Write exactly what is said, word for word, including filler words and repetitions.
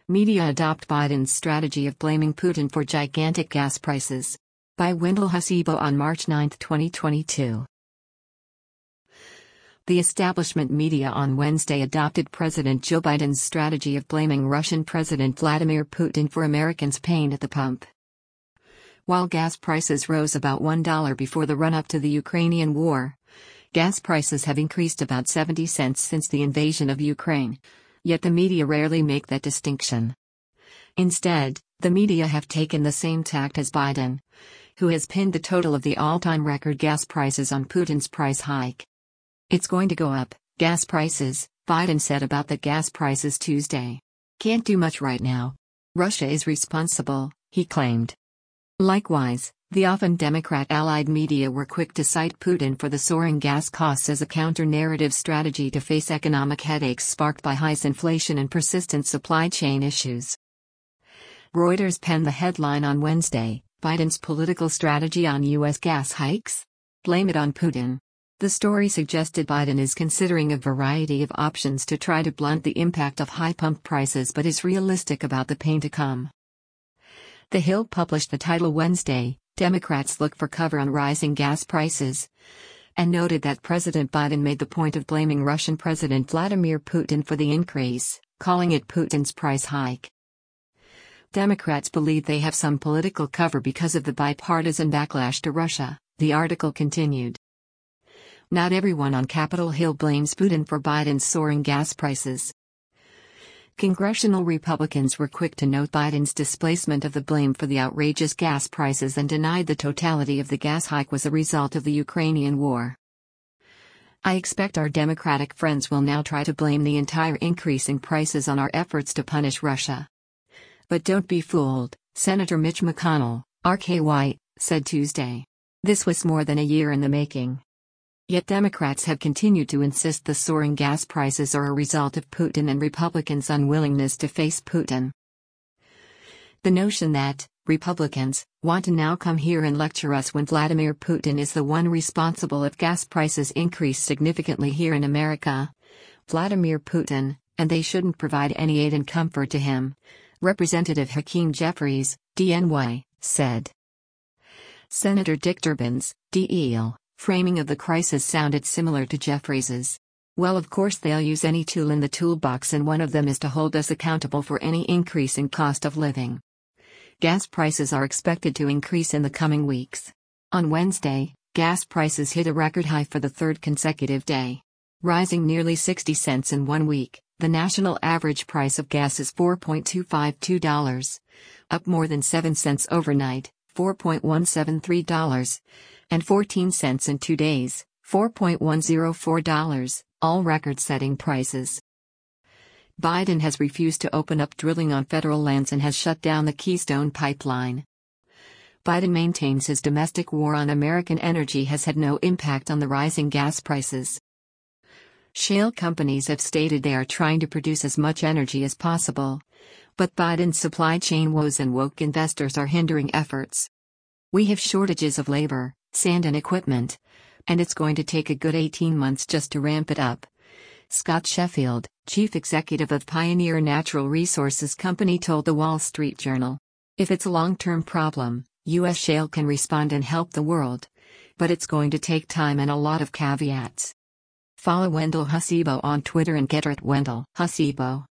Media adopt Biden's strategy of blaming Putin for gigantic gas prices. By Wendell Hasibo on March ninth, twenty twenty-two. The establishment media on Wednesday adopted President Joe Biden's strategy of blaming Russian President Vladimir Putin for Americans' pain at the pump. While gas prices rose about one dollar before the run-up to the Ukrainian war, gas prices have increased about seventy cents since the invasion of Ukraine. Yet the media rarely make that distinction. Instead, the media have taken the same tact as Biden, who has pinned the total of the all-time record gas prices on Putin's price hike. It's going to go up, gas prices, Biden said about the gas prices Tuesday. Can't do much right now. Russia is responsible, he claimed. Likewise, the often Democrat-allied media were quick to cite Putin for the soaring gas costs as a counter-narrative strategy to face economic headaches sparked by high inflation and persistent supply chain issues. Reuters penned the headline on Wednesday, Biden's political strategy on U S gas hikes? Blame it on Putin. The story suggested Biden is considering a variety of options to try to blunt the impact of high pump prices but is realistic about the pain to come. The Hill published the title Wednesday, Democrats Look for Cover on Rising Gas Prices, and noted that President Biden made the point of blaming Russian President Vladimir Putin for the increase, calling it Putin's price hike. Democrats believe they have some political cover because of the bipartisan backlash to Russia, the article continued. Not everyone on Capitol Hill blames Putin for Biden's soaring gas prices. Congressional Republicans were quick to note Biden's displacement of the blame for the outrageous gas prices and denied the totality of the gas hike was a result of the Ukrainian war. I expect our Democratic friends will now try to blame the entire increase in prices on our efforts to punish Russia. But don't be fooled, Senator Mitch McConnell, R K Y, said Tuesday. This was more than a year in the making. Yet Democrats have continued to insist the soaring gas prices are a result of Putin and Republicans' unwillingness to face Putin. The notion that Republicans want to now come here and lecture us when Vladimir Putin is the one responsible if gas prices increase significantly here in America. Vladimir Putin, and they shouldn't provide any aid and comfort to him, Representative Hakeem Jeffries, D N Y, said. Senator Dick Durbin's, D E L, framing of the crisis sounded similar to Jeffries's. Well, of course they'll use any tool in the toolbox, and one of them is to hold us accountable for any increase in cost of living. Gas prices are expected to increase in the coming weeks. On Wednesday, gas prices hit a record high for the third consecutive day. Rising nearly sixty cents in one week, the national average price of gas is four point two five two dollars, up more than seven cents overnight, four point one seven three dollars, and fourteen cents in two days, four point one zero four dollars, all record-setting prices. Biden has refused to open up drilling on federal lands and has shut down the Keystone Pipeline. Biden maintains his domestic war on American energy has had no impact on the rising gas prices. Shale companies have stated they are trying to produce as much energy as possible, but Biden's supply chain woes and woke investors are hindering efforts. We have shortages of labor, sand and equipment, and it's going to take a good eighteen months just to ramp it up. Scott Sheffield, chief executive of Pioneer Natural Resources Company, told the Wall Street Journal. If it's a long-term problem, U S shale can respond and help the world, but it's going to take time and a lot of caveats. Follow Wendell Hasibo on Twitter and get her at Wendell Hasibo.